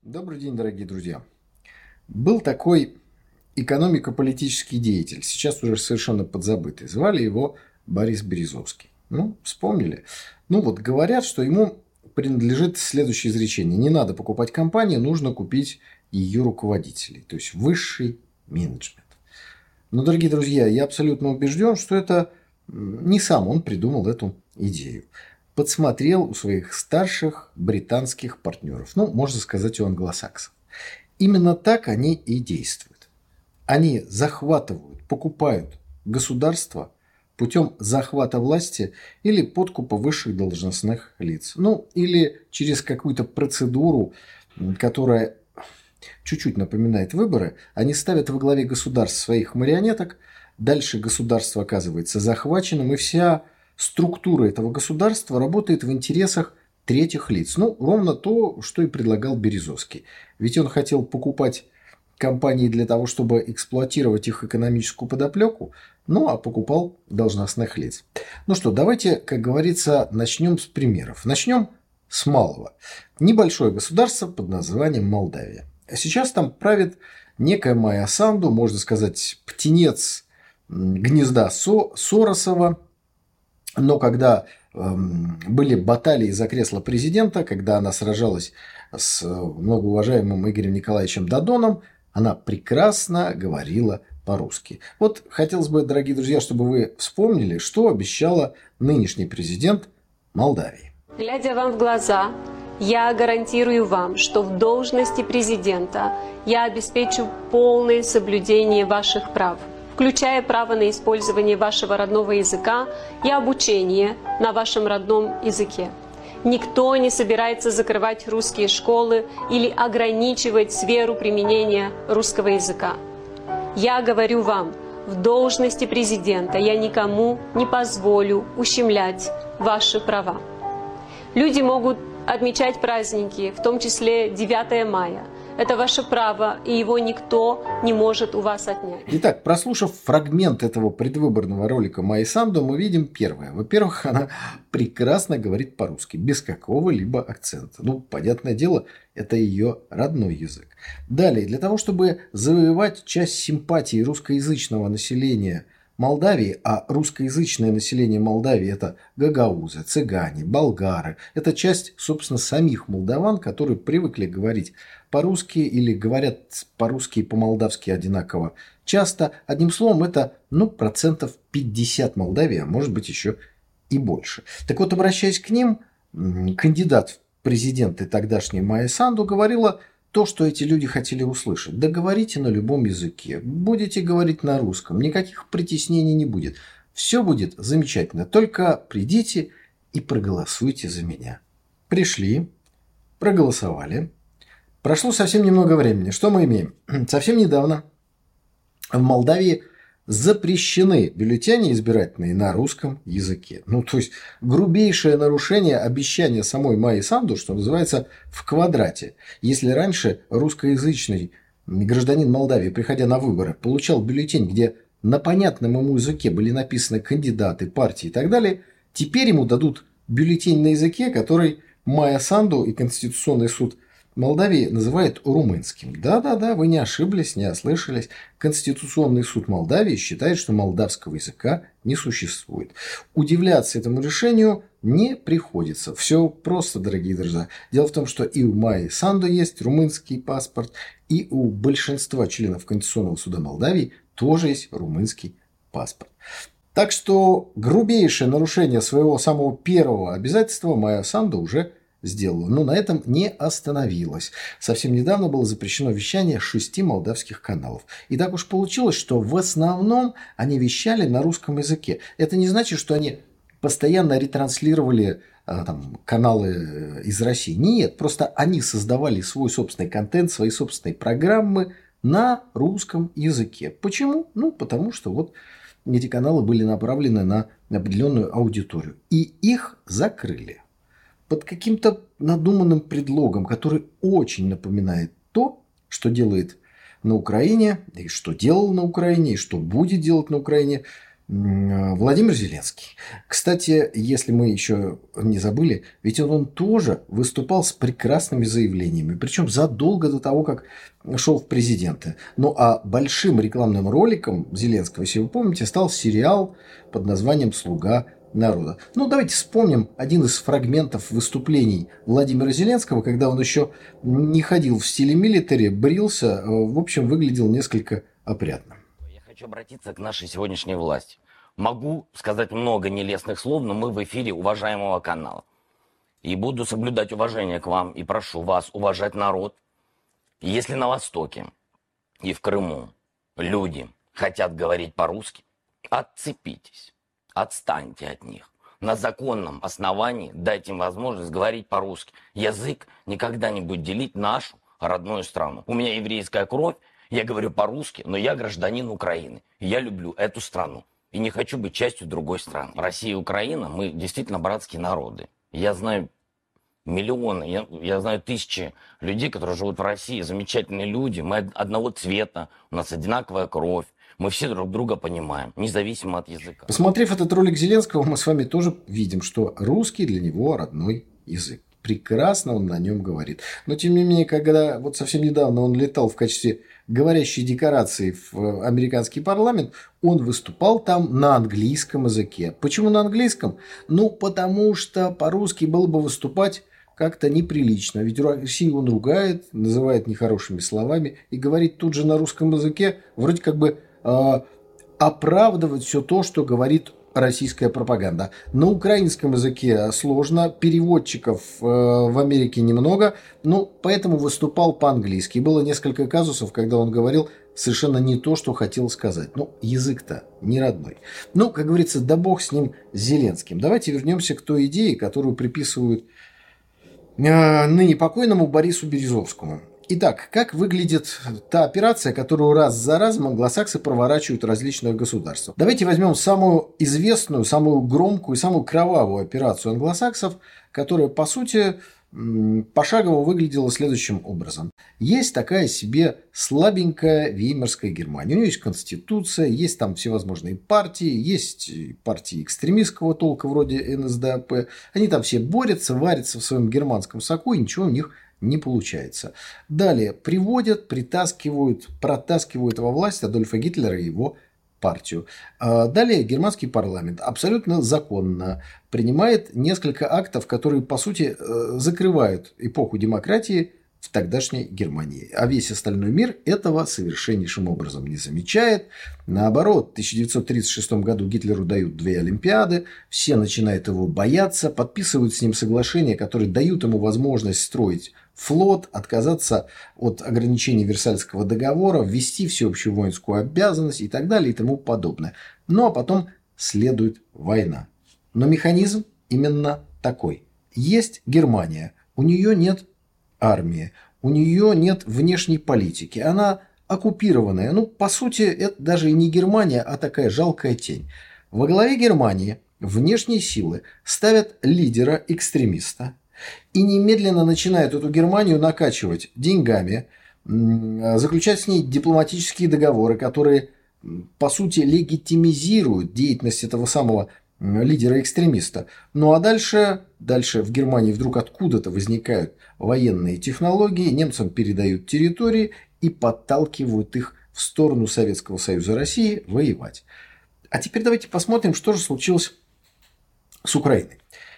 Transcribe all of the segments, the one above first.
Добрый день, дорогие друзья. Был такой экономико-политический деятель, сейчас уже совершенно подзабытый. Звали его Борис Березовский. Ну, вспомнили. Ну вот, говорят, что ему принадлежит следующее изречение. Не надо покупать компанию, нужно купить ее руководителей. То есть, высший менеджмент. Но, дорогие друзья, я абсолютно убежден, что это не сам он придумал эту идею. Подсмотрел у своих старших британских партнеров. Ну, можно сказать, у англосаксов. Именно так они и действуют. Они захватывают, покупают государство путем захвата власти или подкупа высших должностных лиц. Ну, или через какую-то процедуру, которая чуть-чуть напоминает выборы. Они ставят во главе государств своих марионеток, дальше государство оказывается захваченным, и вся структура этого государства работает в интересах третьих лиц. Ну, ровно то, что и предлагал Березовский. Ведь он хотел покупать компании для того, чтобы эксплуатировать их экономическую подоплеку, ну, а покупал должностных лиц. Ну что, давайте, как говорится, начнем с примеров. Начнем с малого. Небольшое государство под названием Молдавия. Сейчас там правит некая Майя Санду, можно сказать, птенец гнезда Соросова. Но когда были баталии за кресло президента, когда она сражалась с многоуважаемым Игорем Николаевичем Додоном, она прекрасно говорила по-русски. Вот хотелось бы, дорогие друзья, чтобы вы вспомнили, что обещала нынешний президент Молдавии. Глядя вам в глаза, я гарантирую вам, что в должности президента я обеспечу полное соблюдение ваших прав, включая право на использование вашего родного языка и обучение на вашем родном языке. Никто не собирается закрывать русские школы или ограничивать сферу применения русского языка. Я говорю вам, в должности президента я никому не позволю ущемлять ваши права. Люди могут отмечать праздники, в том числе 9 мая. Это ваше право, и его никто не может у вас отнять. Итак, прослушав фрагмент этого предвыборного ролика Майи Санду, мы видим первое. Во-первых, она прекрасно говорит по-русски, без какого-либо акцента. Ну, понятное дело, это ее родной язык. Далее, для того, чтобы завоевать часть симпатии русскоязычного населения Молдавии, а русскоязычное население Молдавии – это гагаузы, цыгане, болгары, это часть, собственно, самих молдаван, которые привыкли говорить по-русски или говорят по-русски и по-молдавски одинаково часто. Одним словом, это, процентов 50 Молдавии, а может быть еще и больше. Так вот, обращаясь к ним, кандидат в президенты тогдашней Майя Санду говорила то, что эти люди хотели услышать. Да говорите на любом языке, будете говорить на русском, никаких притеснений не будет. Все будет замечательно, только придите и проголосуйте за меня. Пришли, проголосовали. Прошло совсем немного времени. Что мы имеем? Совсем недавно в Молдавии запрещены бюллетени избирательные на русском языке. То есть грубейшее нарушение обещания самой Майи Санду, что называется, в квадрате. Если раньше русскоязычный гражданин Молдавии, приходя на выборы, получал бюллетень, где на понятном ему языке были написаны кандидаты, партии и так далее, теперь ему дадут бюллетень на языке, который Майя Санду и Конституционный суд Молдавии называют румынским. Да, вы не ошиблись, не ослышались. Конституционный суд Молдавии считает, что молдавского языка не существует. Удивляться этому решению не приходится. Все просто, дорогие друзья. Дело в том, что и у Майи Санду есть румынский паспорт, и у большинства членов Конституционного суда Молдавии тоже есть румынский паспорт. Так что грубейшее нарушение своего самого первого обязательства Майя Санду уже сделала. Но на этом не остановилась. Совсем недавно было запрещено вещание 6 молдавских каналов. И так уж получилось, что в основном они вещали на русском языке. Это не значит, что они постоянно ретранслировали каналы из России. Нет, просто они создавали свой собственный контент, свои собственные программы на русском языке. Почему? Потому что эти каналы были направлены на определенную аудиторию. И их закрыли под каким-то надуманным предлогом, который очень напоминает то, что делает на Украине, и что делал на Украине, и что будет делать на Украине Владимир Зеленский. Кстати, если мы еще не забыли, ведь он тоже выступал с прекрасными заявлениями, причем задолго до того, как шел в президенты. Ну а большим рекламным роликом Зеленского, если вы помните, стал сериал под названием «Слуга народа». Ну, давайте вспомним один из фрагментов выступлений Владимира Зеленского, когда он еще не ходил в стиле милитари, брился, в общем, выглядел несколько опрятно. Я хочу обратиться к нашей сегодняшней власти. Могу сказать много нелестных слов, но мы в эфире уважаемого канала. И буду соблюдать уважение к вам и прошу вас уважать народ. Если на Востоке и в Крыму люди хотят говорить по-русски, отцепитесь, отстаньте от них. На законном основании дайте им возможность говорить по-русски. Язык никогда не будет делить нашу родную страну. У меня еврейская кровь, я говорю по-русски, но я гражданин Украины. И я люблю эту страну. И не хочу быть частью другой страны. Россия и Украина, мы действительно братские народы. Я знаю миллионы, я знаю тысячи людей, которые живут в России. Замечательные люди. Мы одного цвета, у нас одинаковая кровь. Мы все друг друга понимаем, независимо от языка. Посмотрев этот ролик Зеленского, мы с вами тоже видим, что русский для него родной язык. Прекрасно он на нем говорит. Но, тем не менее, когда вот совсем недавно он летал в качестве говорящей декорации в американский парламент, он выступал там на английском языке. Почему на английском? Ну, потому что по-русски было бы выступать как-то неприлично. Ведь Россию он ругает, называет нехорошими словами и говорит тут же на русском языке, вроде как бы оправдывать все то, что говорит российская пропаганда. На украинском языке сложно, переводчиков в Америке немного, ну, поэтому выступал по-английски. Было несколько казусов, когда он говорил совершенно не то, что хотел сказать. Ну, язык-то не родной. Ну, как говорится, да бог с ним, с Зеленским. Давайте вернемся к той идее, которую приписывают ныне покойному Борису Березовскому. Итак, как выглядит та операция, которую раз за разом англосаксы проворачивают в различных государствах? Давайте возьмем самую известную, самую громкую, самую кровавую операцию англосаксов, которая, по сути, пошагово выглядела следующим образом. Есть такая себе слабенькая веймарская Германия. У нее есть конституция, есть там всевозможные партии, есть партии экстремистского толка вроде НСДАП. Они там все борются, варятся в своем германском соку, и ничего у них не получается. Далее приводят, притаскивают, протаскивают во власть Адольфа Гитлера и его партию. Далее германский парламент абсолютно законно принимает несколько актов, которые, по сути, закрывают эпоху демократии в тогдашней Германии. А весь остальной мир этого совершеннейшим образом не замечает. Наоборот, в 1936 году Гитлеру дают 2 Олимпиады, все начинают его бояться, подписывают с ним соглашения, которые дают ему возможность строить флот, отказаться от ограничений Версальского договора, ввести всеобщую воинскую обязанность и так далее и тому подобное. Ну а потом следует война. Но механизм именно такой. Есть Германия, у нее нет армии, у нее нет внешней политики, она оккупированная. Ну, по сути, это даже и не Германия, а такая жалкая тень. Во главе Германии внешние силы ставят лидера-экстремиста и немедленно начинают эту Германию накачивать деньгами, заключать с ней дипломатические договоры, которые, по сути, легитимизируют деятельность этого самого лидера-экстремиста. Ну а дальше в Германии вдруг откуда-то возникают военные технологии, немцам передают территории и подталкивают их в сторону Советского Союза России воевать. А теперь давайте посмотрим, что же случилось с Украиной.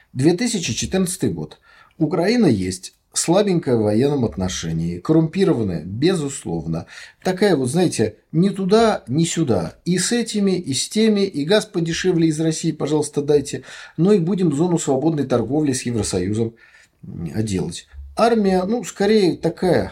2014 год. Украина есть слабенькая в военном отношении, коррумпированная, безусловно. Такая вот, знаете, ни туда, ни сюда. И с этими, и с теми, и газ подешевле из России, пожалуйста, дайте. Ну и будем зону свободной торговли с Евросоюзом делать. Армия, ну, скорее такая,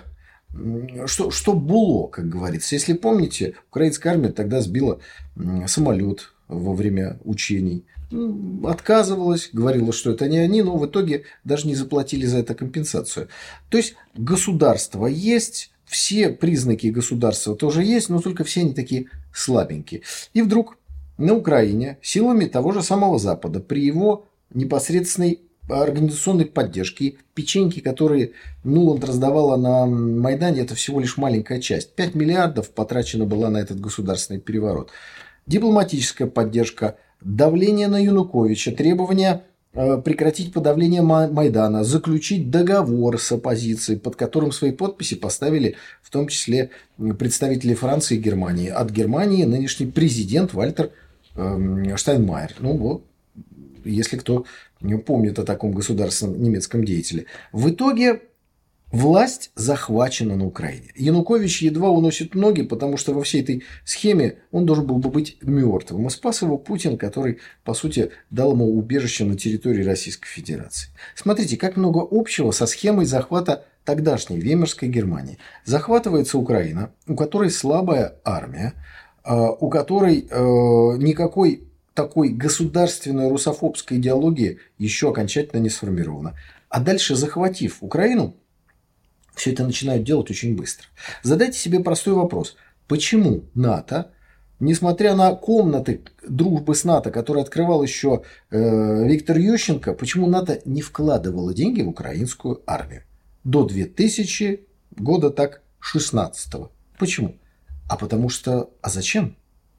что было, как говорится. Если помните, украинская армия тогда сбила самолет во время учений. Отказывалась, говорила, что это не они, но в итоге даже не заплатили за это компенсацию. То есть государство есть, все признаки государства тоже есть, но только все они такие слабенькие. И вдруг на Украине силами того же самого Запада при его непосредственной организационной поддержке, печеньки, которые Нуланд раздавала на Майдане, это всего лишь маленькая часть. 5 миллиардов потрачено было на этот государственный переворот. дипломатическая поддержка, давление на Януковича, требования прекратить подавление Майдана, заключить договор с оппозицией, под которым свои подписи поставили в том числе представители Франции и Германии. От Германии нынешний президент Вальтер Штайнмайер. Ну вот, если кто не помнит о таком государственном немецком деятеле. В итоге власть захвачена на Украине. Янукович едва уносит ноги, потому что во всей этой схеме он должен был бы быть мертвым. И спас его Путин, который, по сути, дал ему убежище на территории Российской Федерации. Смотрите, как много общего со схемой захвата тогдашней Веймарской Германии. Захватывается Украина, у которой слабая армия, у которой никакой такой государственной русофобской идеологии еще окончательно не сформирована. А дальше, захватив Украину, все это начинают делать очень быстро. Задайте себе простой вопрос. Почему НАТО, несмотря на комнаты дружбы с НАТО, которые открывал еще Виктор Ющенко, почему НАТО не вкладывало деньги в украинскую армию? До 2000 года так 16-го. Почему? А потому что... А зачем?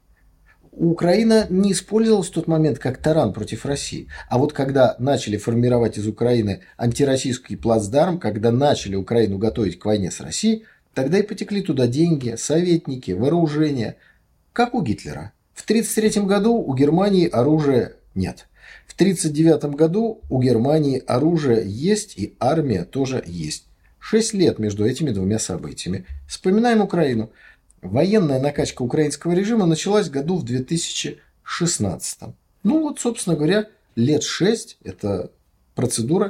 Украина не использовалась в тот момент как таран против России. А вот когда начали формировать из Украины антироссийский плацдарм, когда начали Украину готовить к войне с Россией, тогда и потекли туда деньги, советники, вооружение. Как у Гитлера. В 1933 году у Германии оружия нет. В 1939 году у Германии оружие есть и армия тоже есть. 6 лет между этими двумя событиями. Вспоминаем Украину. Военная накачка украинского режима началась году в 2016. Ну вот, собственно говоря, лет 6 эта процедура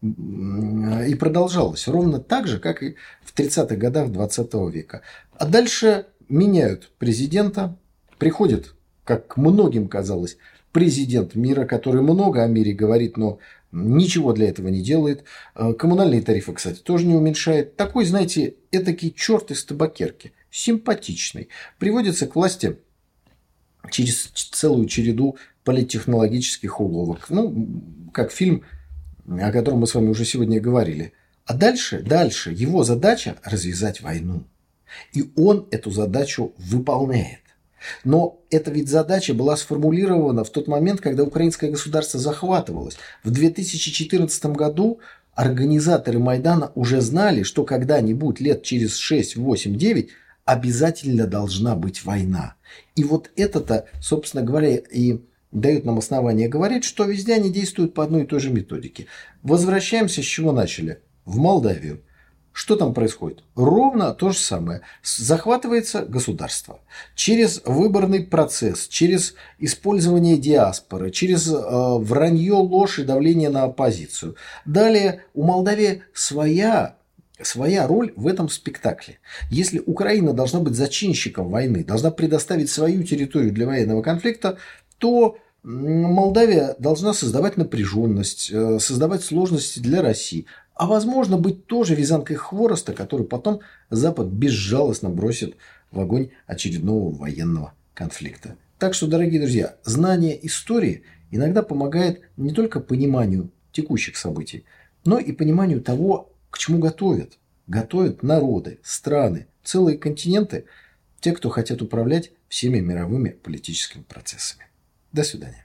и продолжалась. Ровно так же, как и в 30-х годах 20 века. А дальше меняют президента. Приходит, как многим казалось, президент мира, который много о мире говорит, но ничего для этого не делает. Коммунальные тарифы, кстати, тоже не уменьшает. Такой, знаете, этакий черт из табакерки. Симпатичный. Приводится к власти через целую череду политтехнологических уловок. Ну, как фильм, о котором мы с вами уже сегодня говорили. А дальше его задача развязать войну. И он эту задачу выполняет. Но эта ведь задача была сформулирована в тот момент, когда украинское государство захватывалось. В 2014 году организаторы Майдана уже знали, что когда-нибудь лет через 6, 8, 9 обязательно должна быть война. И вот это-то, собственно говоря, и дает нам основание говорить, что везде они действуют по одной и той же методике. Возвращаемся, с чего начали. В Молдавию. Что там происходит? Ровно то же самое. Захватывается государство. Через выборный процесс, через использование диаспоры, через вранье, ложь и давление на оппозицию. Далее у Молдавии своя роль в этом спектакле. Если Украина должна быть зачинщиком войны, должна предоставить свою территорию для военного конфликта, то Молдавия должна создавать напряженность, создавать сложности для России. А возможно быть тоже вязанкой хвороста, который потом Запад безжалостно бросит в огонь очередного военного конфликта. Так что, дорогие друзья, знание истории иногда помогает не только пониманию текущих событий, но и пониманию того, к чему готовят. Готовят народы, страны, целые континенты, те, кто хотят управлять всеми мировыми политическими процессами. До свидания.